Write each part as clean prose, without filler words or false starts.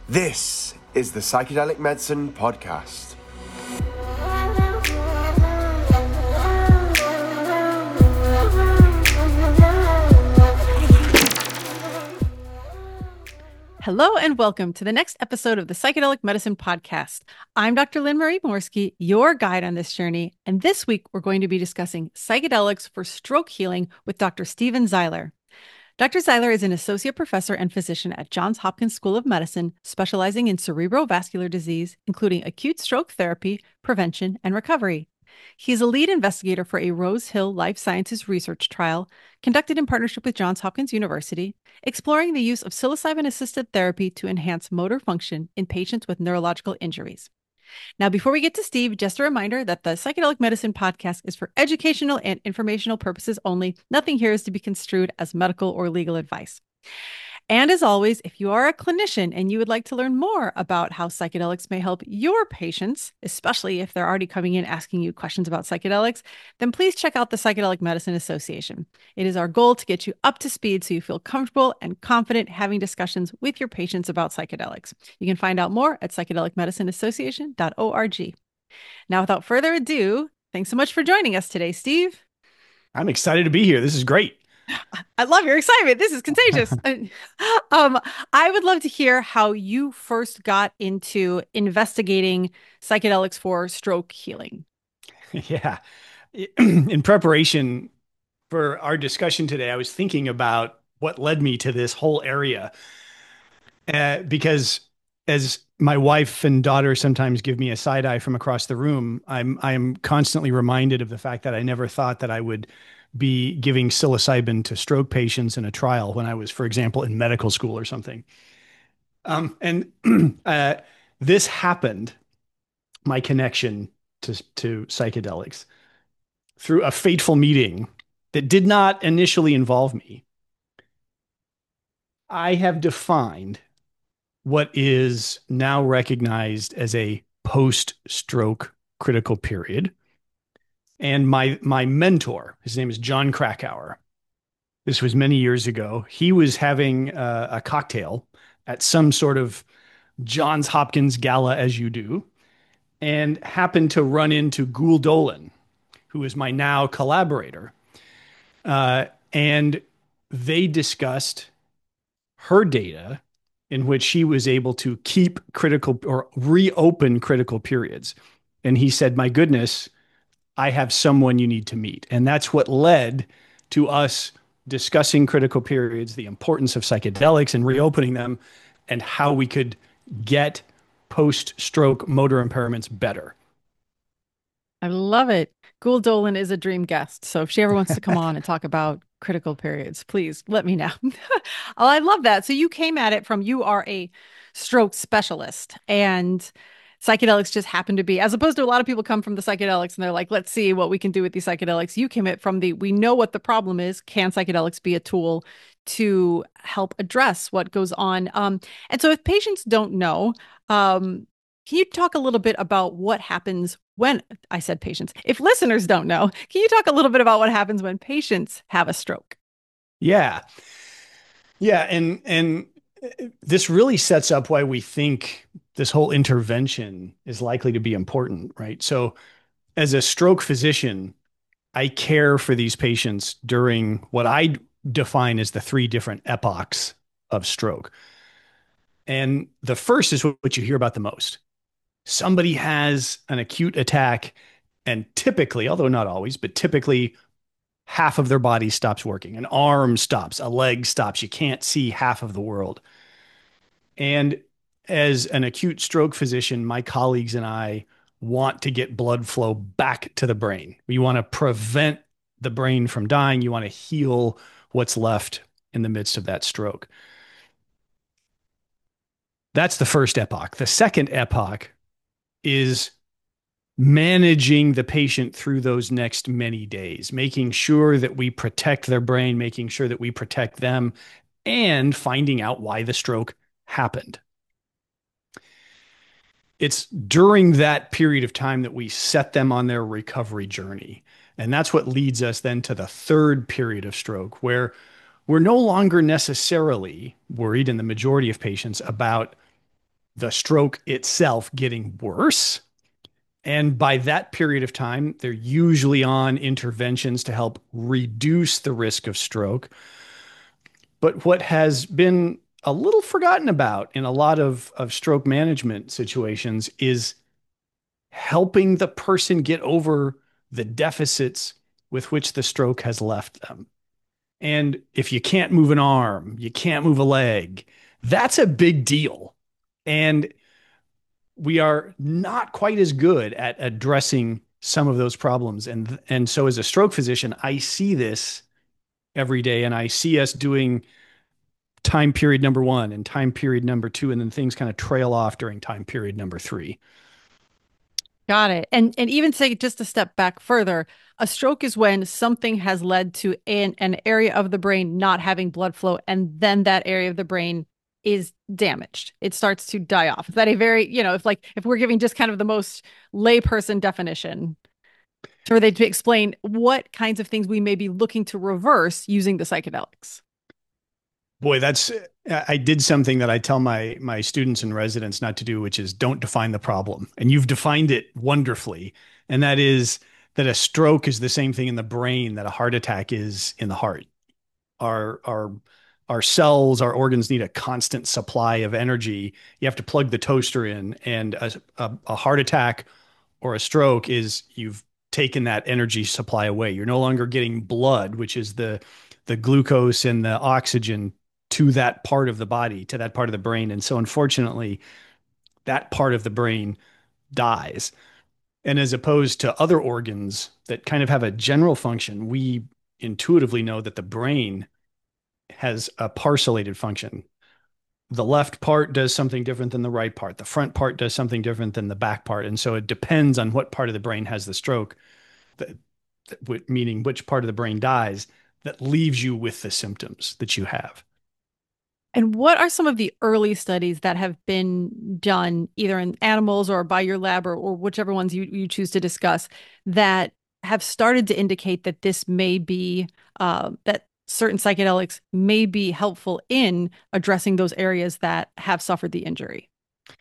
This is the Psychedelic Medicine Podcast. Hello and welcome to the next episode of the Psychedelic Medicine Podcast. I'm Dr. Lynn Marie Morsky, your guide on this journey, and this week we're going to be discussing psychedelics for stroke healing with Dr. Steven Zeiler. Dr. Zeiler is an associate professor and physician at Johns Hopkins School of Medicine, specializing in cerebrovascular disease, including acute stroke therapy, prevention, and recovery. He is a lead investigator for a Rose Hill Life Sciences research trial conducted in partnership with Johns Hopkins University, exploring the use of psilocybin-assisted therapy to enhance motor function in patients with neurological injuries. Now, before we get to Steve, just a reminder that the Psychedelic Medicine Podcast is for educational and informational purposes only. Nothing here is to be construed as medical or legal advice. And as always, if you are a clinician and you would like to learn more about how psychedelics may help your patients, especially if they're already coming in asking you questions about psychedelics, then please check out the Psychedelic Medicine Association. It is our goal to get you up to speed so you feel comfortable and confident having discussions with your patients about psychedelics. You can find out more at psychedelicmedicineassociation.org. Now, without further ado, thanks so much for joining us today, Steve. I'm excited to be here. This is great. I love your excitement. This is contagious. I would love to hear how you first got into investigating psychedelics for stroke healing. Yeah. In preparation for our discussion today, I was thinking about what led me to this whole area. Because as my wife and daughter sometimes give me a side eye from across the room, I'm constantly reminded of the fact that I never thought that I would be giving psilocybin to stroke patients in a trial when I was, for example, in medical school or something. And this happened, my connection to psychedelics, through a fateful meeting that did not initially involve me. I have defined what is now recognized as a post-stroke critical period. And my mentor, his name is John Krakauer. This was many years ago. He was having a cocktail at some sort of Johns Hopkins gala, as you do, and happened to run into Gül Dölen, who is my now collaborator. And they discussed her data in which she was able to keep critical or reopen critical periods. And he said, my goodness, I have someone you need to meet. And that's what led to us discussing critical periods, the importance of psychedelics and reopening them, and how we could get post-stroke motor impairments better. I love it. Gül Dölen is a dream guest. So if she ever wants to come on and talk about critical periods, please let me know. Oh, I love that. So you came at it from you are a stroke specialist and psychedelics just happen to be, as opposed to a lot of people come from the psychedelics and they're like, let's see what we can do with these psychedelics. You came at from the, we know what the problem is. Can psychedelics be a tool to help address what goes on? And so if patients don't know, can you talk a little bit about what happens when, I said patients, if listeners don't know, can you talk a little bit about what happens when patients have a stroke? Yeah. Yeah. And this really sets up why we think this whole intervention is likely to be important, right? So as a stroke physician, I care for these patients during what I define as the three different epochs of stroke. And the first is what you hear about the most. Somebody has an acute attack, and typically, although not always, but typically half of their body stops working. An arm stops, a leg stops. You can't see half of the world. And as an acute stroke physician, my colleagues and I want to get blood flow back to the brain. We want to prevent the brain from dying. You want to heal what's left in the midst of that stroke. That's the first epoch. The second epoch is managing the patient through those next many days, making sure that we protect their brain, making sure that we protect them, and finding out why the stroke happened. It's during that period of time that we set them on their recovery journey. And that's what leads us then to the third period of stroke, where we're no longer necessarily worried in the majority of patients about the stroke itself getting worse. And by that period of time, they're usually on interventions to help reduce the risk of stroke. But what has been a little forgotten about in a lot of stroke management situations is helping the person get over the deficits with which the stroke has left them. And if you can't move an arm, you can't move a leg, that's a big deal. And we are not quite as good at addressing some of those problems. And so as a stroke physician, I see this every day, and I see us doing time period number one and time period number two, and then things kind of trail off during time period number three. Got it. And even say just a step back further, a stroke is when something has led to an area of the brain not having blood flow, and then that area of the brain is damaged. It starts to die off. Is that a very, if we're giving just kind of the most layperson definition, for they to explain what kinds of things we may be looking to reverse using the psychedelics. Boy, I did something that I tell my students and residents not to do, which is don't define the problem. And you've defined it wonderfully. And that is that a stroke is the same thing in the brain that a heart attack is in the heart. Our our our cells, our organs need a constant supply of energy. You have to plug the toaster in, and a heart attack or a stroke is you've taken that energy supply away. You're no longer getting blood, which is the glucose and the oxygen to that part of the body, to that part of the brain. And so unfortunately, that part of the brain dies. And as opposed to other organs that kind of have a general function, we intuitively know that the brain has a parcellated function. The left part does something different than the right part. The front part does something different than the back part. And so it depends on what part of the brain has the stroke, meaning which part of the brain dies, that leaves you with the symptoms that you have. And what are some of the early studies that have been done either in animals or by your lab or whichever ones you choose to discuss that have started to indicate that this may be, that certain psychedelics may be helpful in addressing those areas that have suffered the injury?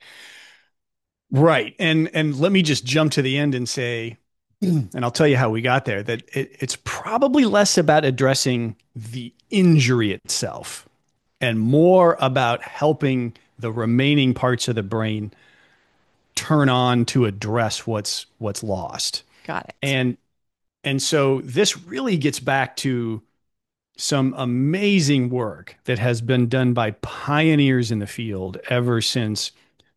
Right. And let me just jump to the end and say, and I'll tell you how we got there, that it's probably less about addressing the injury itself and more about helping the remaining parts of the brain turn on to address what's lost. Got it. And so this really gets back to some amazing work that has been done by pioneers in the field ever since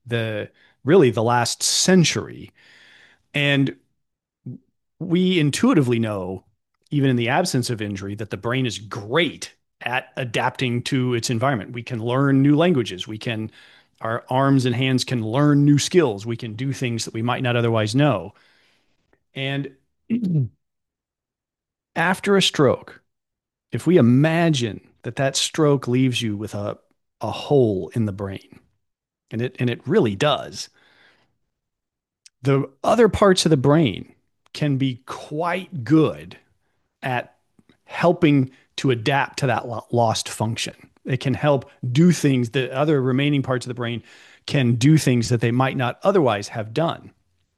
the last century. And we intuitively know, even in the absence of injury, that the brain is great at adapting to its environment. We can learn new languages. Our arms and hands can learn new skills. We can do things that we might not otherwise know. And after a stroke, if we imagine that stroke leaves you with a hole in the brain, and it really does, the other parts of the brain can be quite good at helping to adapt to that lost function. It can help do things that other remaining parts of the brain can do things that they might not otherwise have done.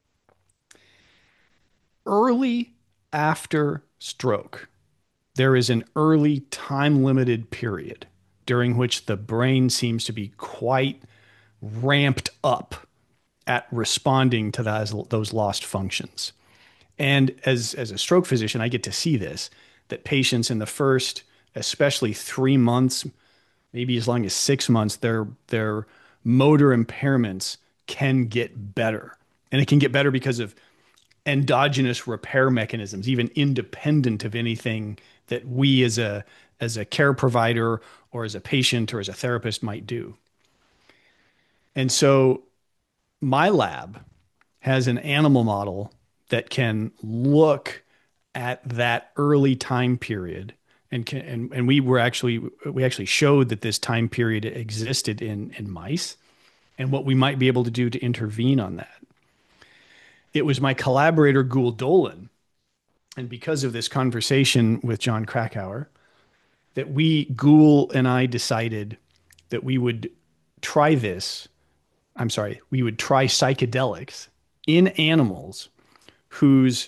Early after stroke, there is an early time limited period during which the brain seems to be quite ramped up at responding to those lost functions. And as a stroke physician, I get to see this, that patients in the first, especially 3 months, maybe as long as 6 months, their motor impairments can get better. And it can get better because of endogenous repair mechanisms, even independent of anything that we as a care provider or as a patient or as a therapist might do. And so my lab has an animal model that can look at that early time period and we actually showed that this time period existed in mice and what we might be able to do to intervene on that. It was my collaborator Gül Dölen, and because of this conversation with Jon Krakauer, Gül and I decided that we would try this we would try psychedelics in animals whose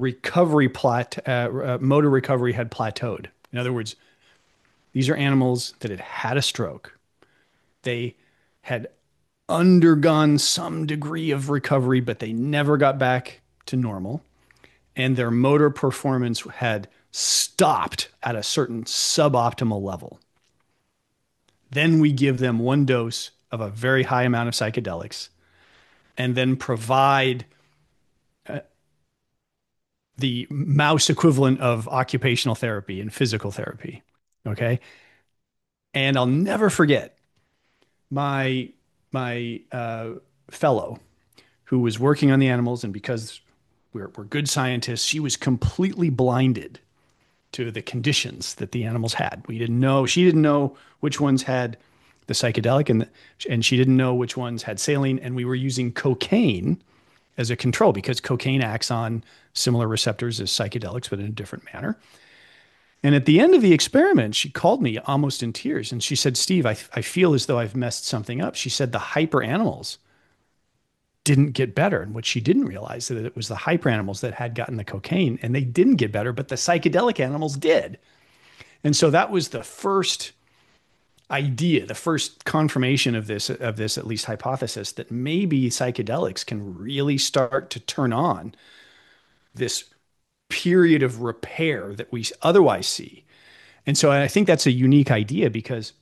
motor recovery had plateaued. In other words, these are animals that had had a stroke. They had undergone some degree of recovery, but they never got back to normal. And their motor performance had stopped at a certain suboptimal level. Then we give them one dose of a very high amount of psychedelics and then provide the mouse equivalent of occupational therapy and physical therapy. Okay. And I'll never forget my fellow who was working on the animals, and because we're good scientists, she was completely blinded to the conditions that the animals had. She didn't know which ones had the psychedelic, and she didn't know which ones had saline. And we were using cocaine as a control because cocaine acts on similar receptors as psychedelics, but in a different manner. And at the end of the experiment, she called me almost in tears and she said, Steve, I feel as though I've messed something up. She said the hyper animals didn't get better. And what she didn't realize is that it was the hyper animals that had gotten the cocaine and they didn't get better, but the psychedelic animals did. And so that was the first idea, the first confirmation of this at least hypothesis, that maybe psychedelics can really start to turn on this period of repair that we otherwise see. And so I think that's a unique idea because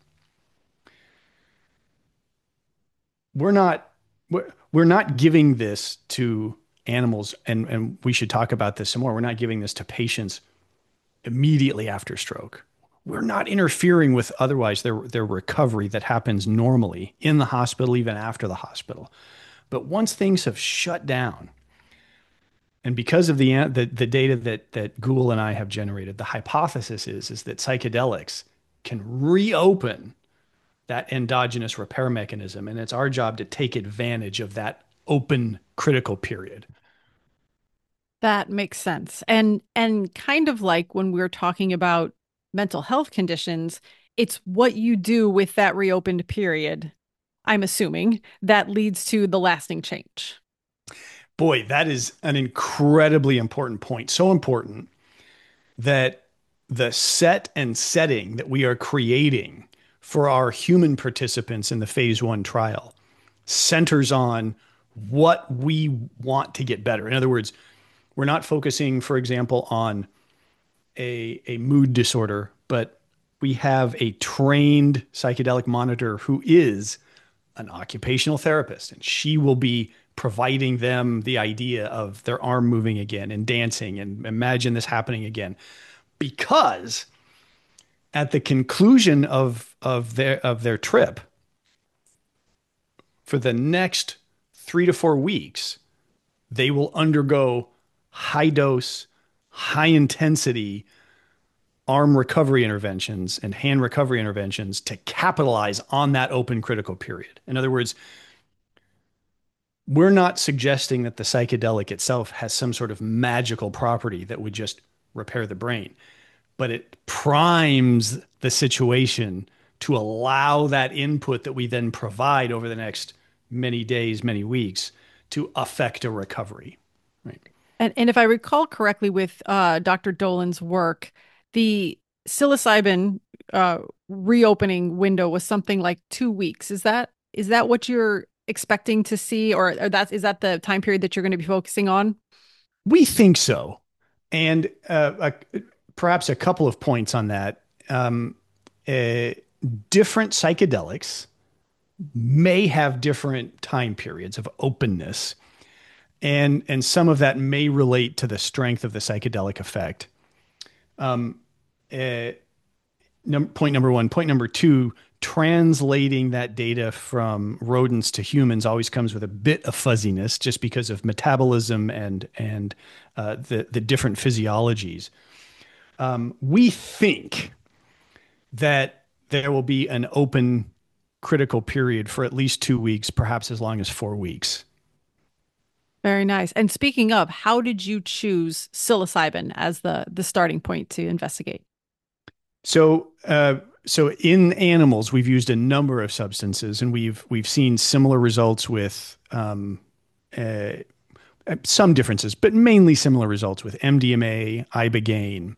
we're not giving this to animals, and we should talk about this some more. We're not giving this to patients immediately after stroke. We're not interfering with otherwise their recovery that happens normally in the hospital, even after the hospital. But once things have shut down, and because of the data that Ghoul and I have generated, the hypothesis is that psychedelics can reopen that endogenous repair mechanism, and it's our job to take advantage of that open critical period. That makes sense. And kind of like when we're talking about mental health conditions, it's what you do with that reopened period, I'm assuming, that leads to the lasting change. Boy, that is an incredibly important point. So important that the set and setting that we are creating for our human participants in the phase 1 trial centers on what we want to get better. In other words, we're not focusing, for example, on a mood disorder, but we have a trained psychedelic monitor who is an occupational therapist, and she will be providing them the idea of their arm moving again and dancing and imagine this happening again. Because at the conclusion of their trip, for the next 3 to 4 weeks, they will undergo high dose, high intensity arm recovery interventions and hand recovery interventions to capitalize on that open critical period. In other words, we're not suggesting that the psychedelic itself has some sort of magical property that would just repair the brain, but it primes the situation to allow that input that we then provide over the next many days, many weeks to affect a recovery. Right. And if I recall correctly with Dr. Dolan's work, the psilocybin reopening window was something like 2 weeks. Is that what you're expecting to see, or is that the time period that you're going to be focusing on? We think so. And perhaps a couple of points on that. Uh, Different psychedelics may have different time periods of openness, and some of that may relate to the strength of the psychedelic effect. Uh, Point number one. Point number two, translating that data from rodents to humans always comes with a bit of fuzziness just because of metabolism and the different physiologies. We think that there will be an open critical period for at least 2 weeks, perhaps as long as 4 weeks. Very nice. And speaking of, how did you choose psilocybin as the starting point to investigate? So so in animals, we've used a number of substances, and we've seen similar results with uh, some differences, but mainly similar results with MDMA, ibogaine,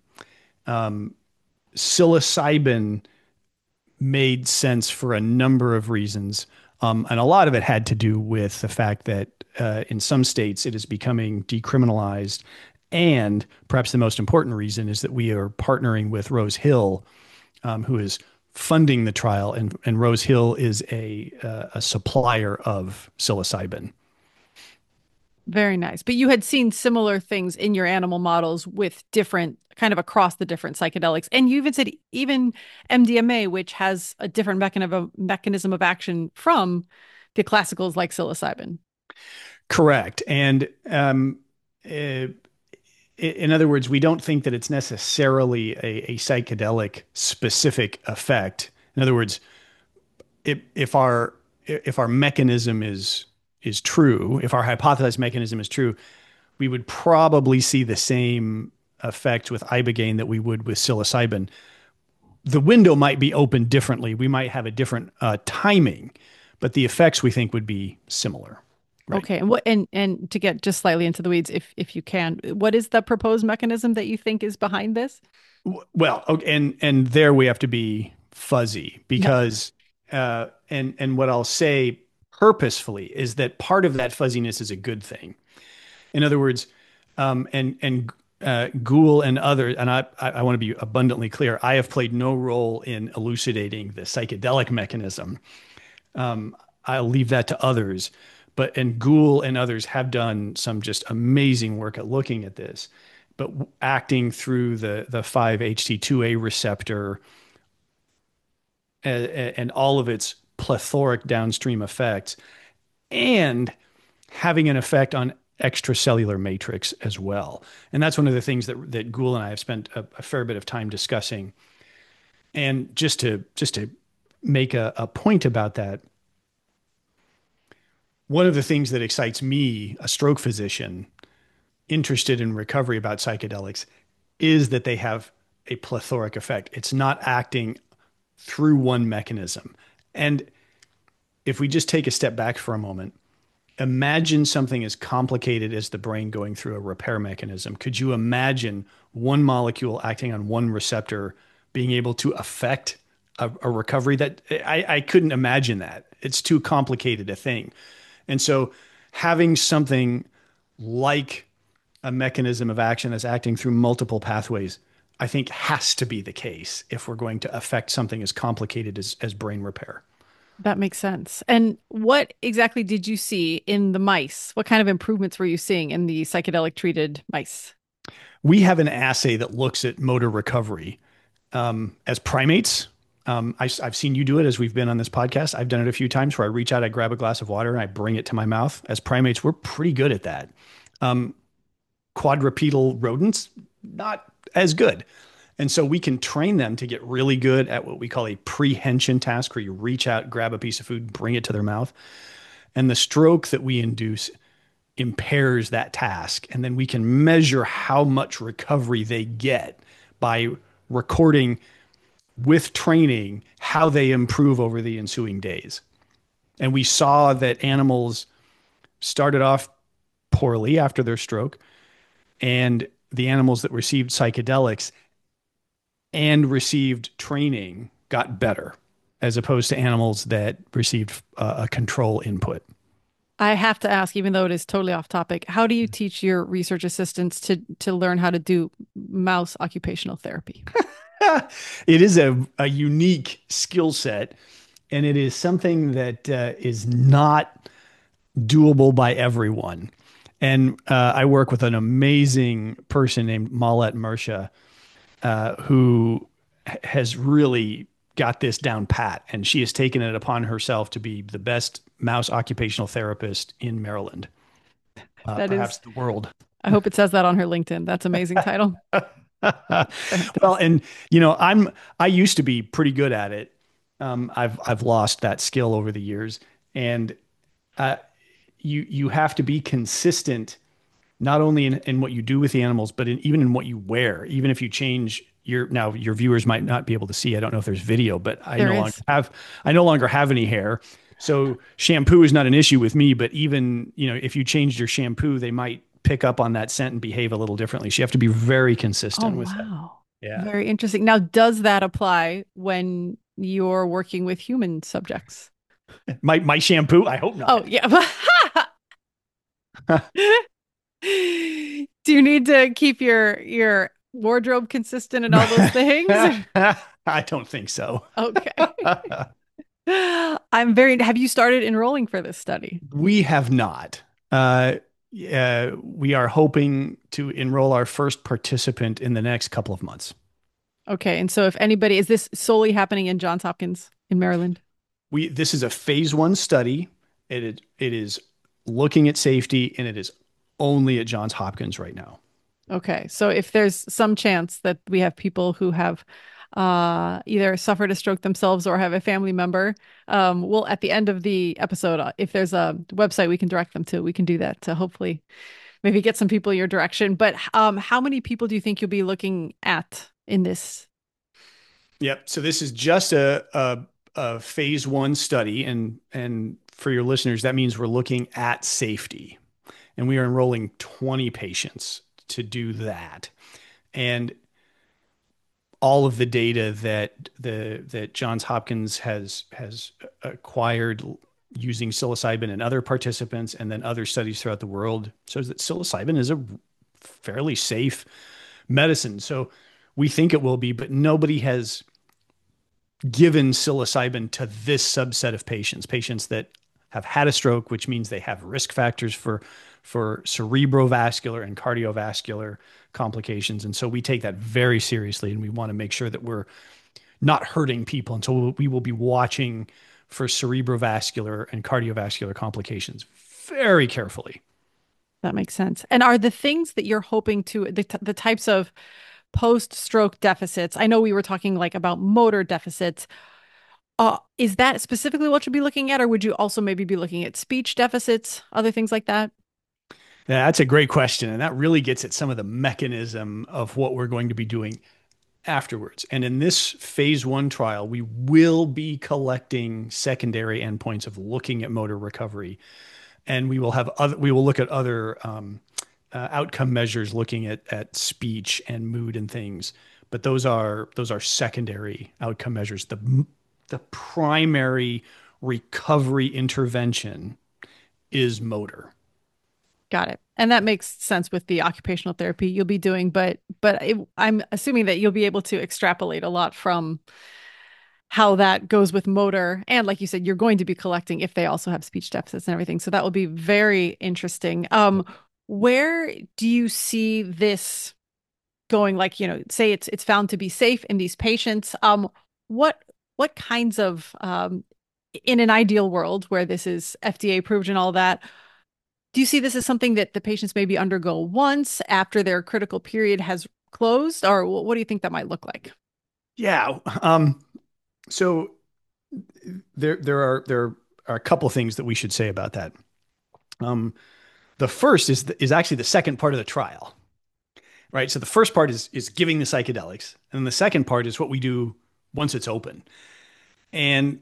psilocybin made sense for a number of reasons. And a lot of it had to do with the fact that in some states it is becoming decriminalized. And perhaps the most important reason is that we are partnering with Rose Hill, who is funding the trial. And Rose Hill is a supplier of psilocybin. Very nice. But you had seen similar things in your animal models with different kind of across the different psychedelics. And you even said even MDMA, which has a different mechanism of action from the classicals like psilocybin. Correct. And uh, in other words, we don't think that it's necessarily a psychedelic specific effect. In other words, if our mechanism is true, if our hypothesized mechanism is true, we would probably see the same effect with ibogaine that we would with psilocybin. The window might be opened differently. We might have a different timing, but the effects we think would be similar. Right. Okay. And to get just slightly into the weeds, if you can, what is the proposed mechanism that you think is behind this? Well, okay, and there we have to be fuzzy because and what I'll say purposefully is that part of that fuzziness is a good thing. In other words, Gould and others, and I want to be abundantly clear, I have played no role in elucidating the psychedelic mechanism. I'll leave that to others. And Gould and others have done some just amazing work at looking at this. But acting through the 5-HT2A receptor and all of its plethoric downstream effects, and having an effect on extracellular matrix as well. And that's one of the things that Gould and I have spent a fair bit of time discussing. And just to make a point about that, one of the things that excites me, a stroke physician interested in recovery about psychedelics, is that they have a plethoric effect. It's not acting through one mechanism. And if we just take a step back for a moment, imagine something as complicated as the brain going through a repair mechanism. Could you imagine one molecule acting on one receptor being able to affect a recovery? That I couldn't imagine that. It's too complicated a thing. And so having something like a mechanism of action that's acting through multiple pathways, I think has to be the case if we're going to affect something as complicated as brain repair. That makes sense. And what exactly did you see in the mice? What kind of improvements were you seeing in the psychedelic treated mice? We have an assay that looks at motor recovery as primates. I've seen you do it as we've been on this podcast. I've done it a few times where I reach out, I grab a glass of water, and I bring it to my mouth. As primates, we're pretty good at that. Quadrupedal rodents, not as good. And so we can train them to get really good at what we call a prehension task, where you reach out, grab a piece of food, bring it to their mouth. And the stroke that we induce impairs that task. And then we can measure how much recovery they get by recording with training how they improve over the ensuing days. And we saw that animals started off poorly after their stroke, and the animals that received psychedelics and received training got better, as opposed to animals that received a control input. I have to ask, even though it is totally off topic, how do you teach your research assistants to learn how to do mouse occupational therapy? It is a unique skill set, and it is something that is not doable by everyone. And I work with an amazing person named Malet Mersha, who has really got this down pat, and she has taken it upon herself to be the best mouse occupational therapist in Maryland, perhaps the world. I hope it says that on her LinkedIn. That's an amazing title. Well, and I used to be pretty good at it. I've lost that skill over the years, and you have to be consistent, not only in what you do with the animals, but even in what you wear. Even if you change your viewers might not be able to see. I don't know if there's video, but There is. I no longer have any hair. So shampoo is not an issue with me, but even, if you changed your shampoo, they might pick up on that scent and behave a little differently. So you have to be very Oh, consistent with that. wow. Yeah. Very interesting. Now, does that apply when you're working with human subjects? My shampoo, I hope Oh, not. yeah. Do you need to keep your wardrobe consistent and all those things? I don't think so. Okay. Have you started enrolling for this study? We have not. Uh, we are hoping to enroll our first participant in the next couple of months. Okay. And so if anybody, is this solely happening in Johns Hopkins in Maryland? This is a phase 1 study. It is looking at safety, and it is only at Johns Hopkins right now. Okay. So if there's some chance that we have people who have either suffered a stroke themselves or have a family member, we'll at the end of the episode, if there's a website we can direct them to, we can do that to hopefully maybe get some people your direction. But how many people do you think you'll be looking at in this? Yep. So this is just a phase 1 study, and for your listeners, that means we're looking at safety, and we are enrolling 20 patients to do that. And all of the data that Johns Hopkins has acquired using psilocybin and other participants, and then other studies throughout the world, shows that psilocybin is a fairly safe medicine. So we think it will be, but nobody has given psilocybin to this subset of patients that have had a stroke, which means they have risk factors for cerebrovascular and cardiovascular complications. And so we take that very seriously, and we want to make sure that we're not hurting people. And so we will be watching for cerebrovascular and cardiovascular complications very carefully. That makes sense. And are the things that you're hoping to, the types of post-stroke deficits, I know we were talking like about motor deficits. Is that specifically what you'll be looking at, or would you also maybe be looking at speech deficits, other things like that? Yeah, that's a great question. And that really gets at some of the mechanism of what we're going to be doing afterwards. And in this phase 1 trial, we will be collecting secondary endpoints of looking at motor recovery. And we will look at other outcome measures looking at speech and mood and things. But those are secondary outcome measures. The primary recovery intervention is motor. Got it. And that makes sense with the occupational therapy you'll be doing, but I'm assuming that you'll be able to extrapolate a lot from how that goes with motor. And like you said, you're going to be collecting if they also have speech deficits and everything. So that will be very interesting. Where do you see this going? Like, say it's found to be safe in these patients. What kinds of in an ideal world where this is FDA approved and all that, do you see this as something that the patients maybe undergo once after their critical period has closed, or what do you think that might look like? Yeah. So there are a couple of things that we should say about that. The first is actually the second part of the trial, right? So the first part is giving the psychedelics, and then the second part is what we do once it's open. And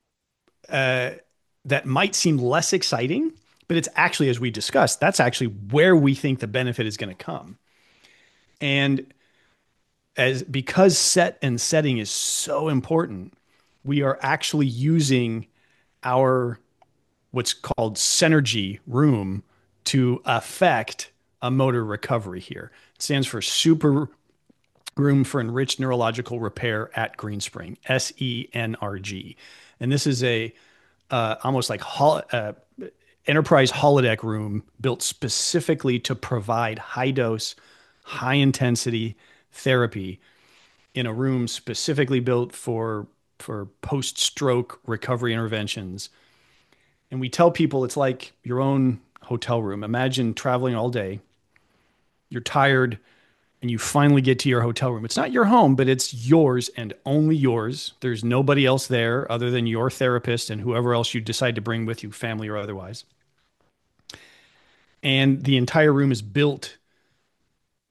that might seem less exciting, but it's actually, as we discussed, that's actually where we think the benefit is going to come. And because set and setting is so important, we are actually using our what's called Synergy room to affect a motor recovery here. It stands for Super Room for Enriched Neurological Repair at Greenspring, SENRG. And this is a almost like enterprise holodeck room built specifically to provide high dose, high intensity therapy in a room specifically built for post stroke recovery interventions. And we tell people it's like your own hotel room. Imagine traveling all day, you're tired, and you finally get to your hotel room. It's not your home, but it's yours and only yours. There's nobody else there other than your therapist and whoever else you decide to bring with you, family or otherwise. And the entire room is built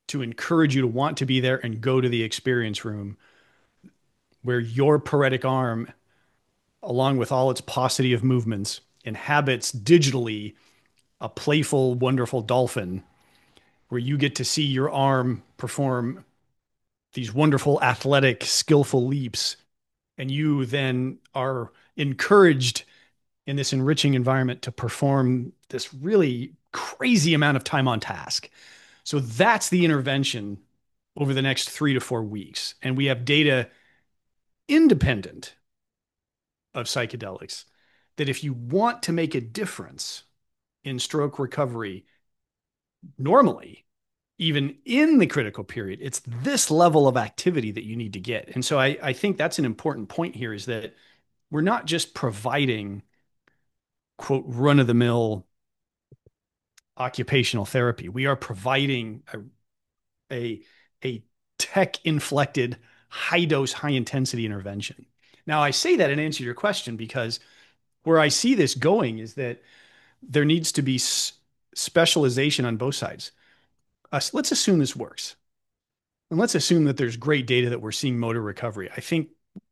to encourage you to want to be there and go to the experience room where your paretic arm, along with all its paucity of movements, inhabits digitally a playful, wonderful dolphin where you get to see your arm perform these wonderful, athletic, skillful leaps. And you then are encouraged in this enriching environment to perform this really crazy amount of time on task. So that's the intervention over the next 3 to 4 weeks. And we have data independent of psychedelics that if you want to make a difference in stroke recovery normally, even in the critical period, it's this level of activity that you need to get. And so I think that's an important point here, is that we're not just providing, quote, run of the mill occupational therapy. We are providing a tech inflected high dose, high intensity intervention. Now, I say that in answer to your question because where I see this going is that there needs to be specialization on both sides. Let's assume this works. And let's assume that there's great data that we're seeing motor recovery. I think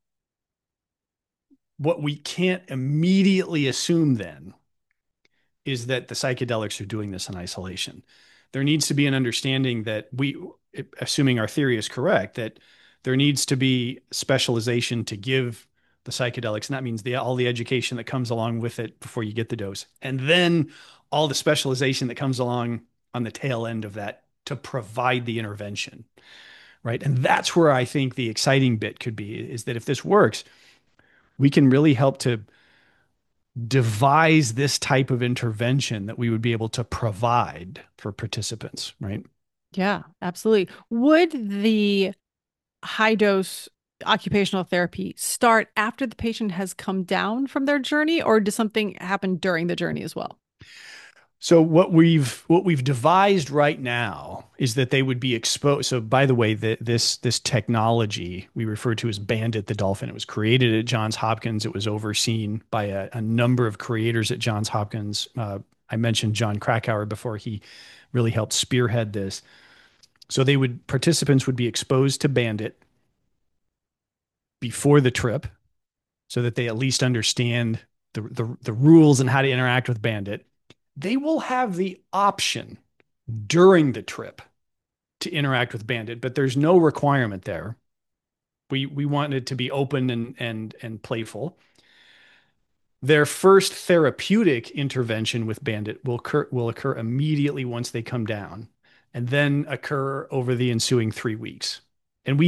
what we can't immediately assume then is that the psychedelics are doing this in isolation. There needs to be an understanding that assuming our theory is correct, that there needs to be specialization to give the psychedelics. And that means all the education that comes along with it before you get the dose. And then all the specialization that comes along on the tail end of that to provide the intervention, right? And that's where I think the exciting bit could be, is that if this works, we can really help to devise this type of intervention that we would be able to provide for participants, right? Yeah, absolutely. Would the high dose occupational therapy start after the patient has come down from their journey, or does something happen during the journey as well? So what we've devised right now is that they would be exposed. So by the way, this technology we refer to as Bandit the dolphin. It was created at Johns Hopkins. It was overseen by a number of creators at Johns Hopkins. I mentioned John Krakauer before. He really helped spearhead this. So participants would be exposed to Bandit before the trip, so that they at least understand the rules and how to interact with Bandit. They will have the option during the trip to interact with Bandit, but there's no requirement there. We want it to be open and playful. Their first therapeutic intervention with Bandit will occur immediately once they come down, and then occur over the ensuing 3 weeks. And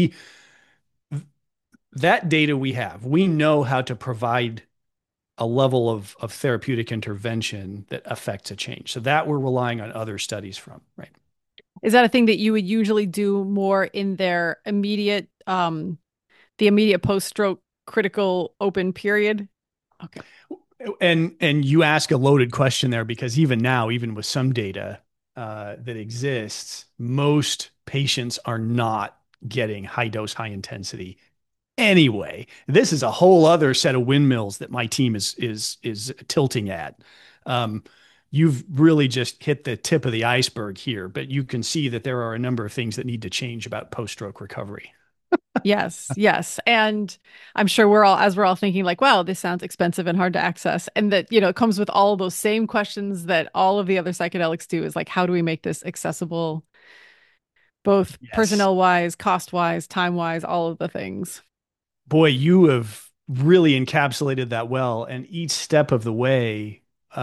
that data we know how to provide a level of therapeutic intervention that affects a change. So that we're relying on other studies from, right? Is that a thing that you would usually do more in their immediate, the immediate post-stroke critical open period? Okay. And you ask a loaded question there, because even now, even with some data that exists, most patients are not getting high dose, high intensity anyway. This is a whole other set of windmills that my team is tilting at. You've really just hit the tip of the iceberg here, but you can see that there are a number of things that need to change about post-stroke recovery. Yes, yes. And I'm sure as we're all thinking like, wow, this sounds expensive and hard to access. And that, it comes with all of those same questions that all of the other psychedelics do, is like, how do we make this accessible, both Yes. personnel wise, cost wise, time wise, all of the things. Boy, you have really encapsulated that well. And each step of the way,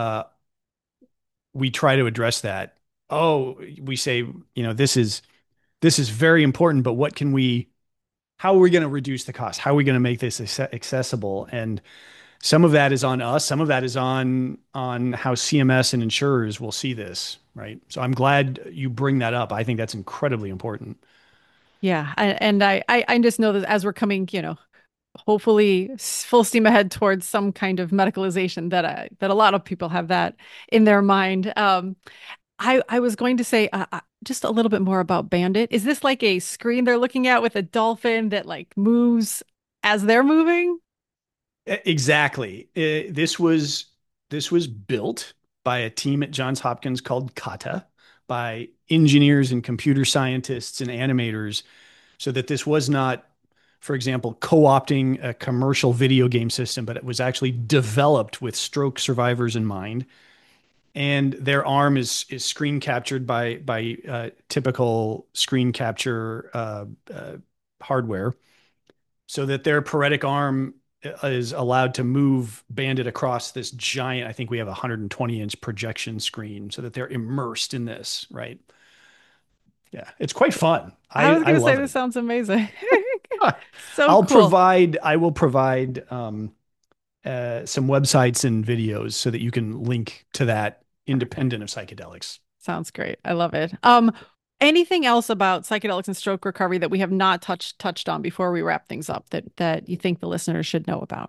we try to address that. Oh, we say, this is very important, but how are we going to reduce the cost? How are we going to make this accessible? And some of that is on us. Some of that is on how CMS and insurers will see this, right? So I'm glad you bring that up. I think that's incredibly important. Yeah. And I just know that as we're coming, hopefully full steam ahead towards some kind of medicalization, that a lot of people have that in their mind. I was going to say just a little bit more about Bandit. Is this like a screen they're looking at with a dolphin that like moves as they're moving? Exactly. This was built by a team at Johns Hopkins called Kata, by engineers and computer scientists and animators so that this was not, for example, co-opting a commercial video game system, but it was actually developed with stroke survivors in mind. And their arm is screen captured by typical screen capture hardware, so that their paretic arm is allowed to move banded across this giant, I think we have a 120-inch projection screen, so that they're immersed in this, right? Yeah, it's quite fun. I was going to say, love this it. sounds amazing. So I will provide some websites and videos so that you can link to that independent of psychedelics. Sounds great. I love it. Anything else about psychedelics and stroke recovery that we have not touched on before we wrap things up that you think the listeners should know about?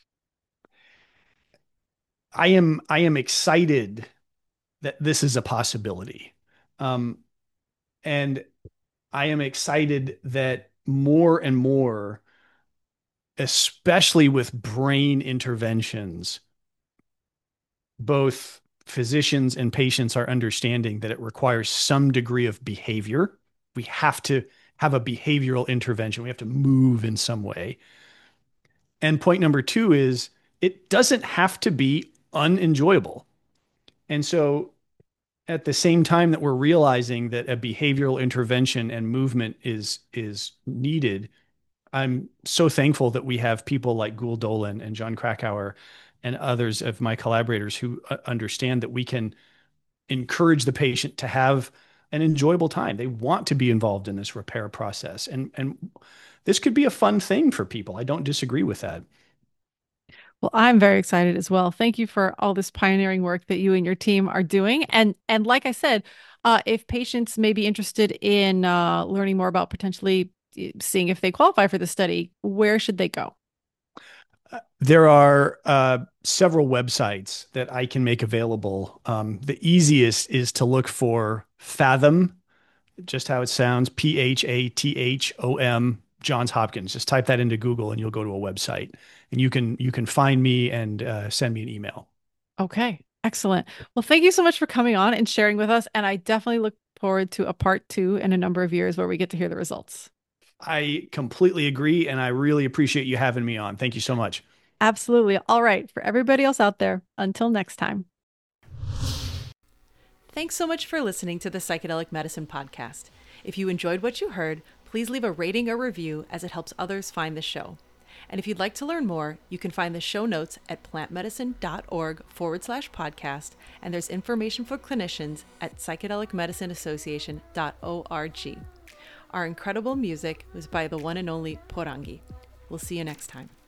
I am excited that this is a possibility. And I am excited that more and more, especially with brain interventions, both physicians and patients are understanding that it requires some degree of behavior. We have to have a behavioral intervention. We have to move in some way. And point number two is it doesn't have to be unenjoyable. And so at the same time that we're realizing that a behavioral intervention and movement is needed, I'm so thankful that we have people like Gül Dölen and Jon Krakauer and others of my collaborators who understand that we can encourage the patient to have an enjoyable time. They want to be involved in this repair process. And this could be a fun thing for people. I don't disagree with that. Well, I'm very excited as well. Thank you for all this pioneering work that you and your team are doing. And like I said, if patients may be interested in learning more about potentially seeing if they qualify for the study, where should they go? There are several websites that I can make available. The easiest is to look for Fathom, just how it sounds, PHATHOM, Johns Hopkins. Just type that into Google and you'll go to a website, and you can find me and send me an email. Okay, excellent. Well, thank you so much for coming on and sharing with us. And I definitely look forward to a part 2 in a number of years where we get to hear the results. I completely agree, and I really appreciate you having me on. Thank you so much. Absolutely. All right. For everybody else out there, until next time. Thanks so much for listening to the Psychedelic Medicine Podcast. If you enjoyed what you heard, please leave a rating or review, as it helps others find the show. And if you'd like to learn more, you can find the show notes at plantmedicine.org/podcast, and there's information for clinicians at psychedelicmedicineassociation.org. Our incredible music was by the one and only Porangi. We'll see you next time.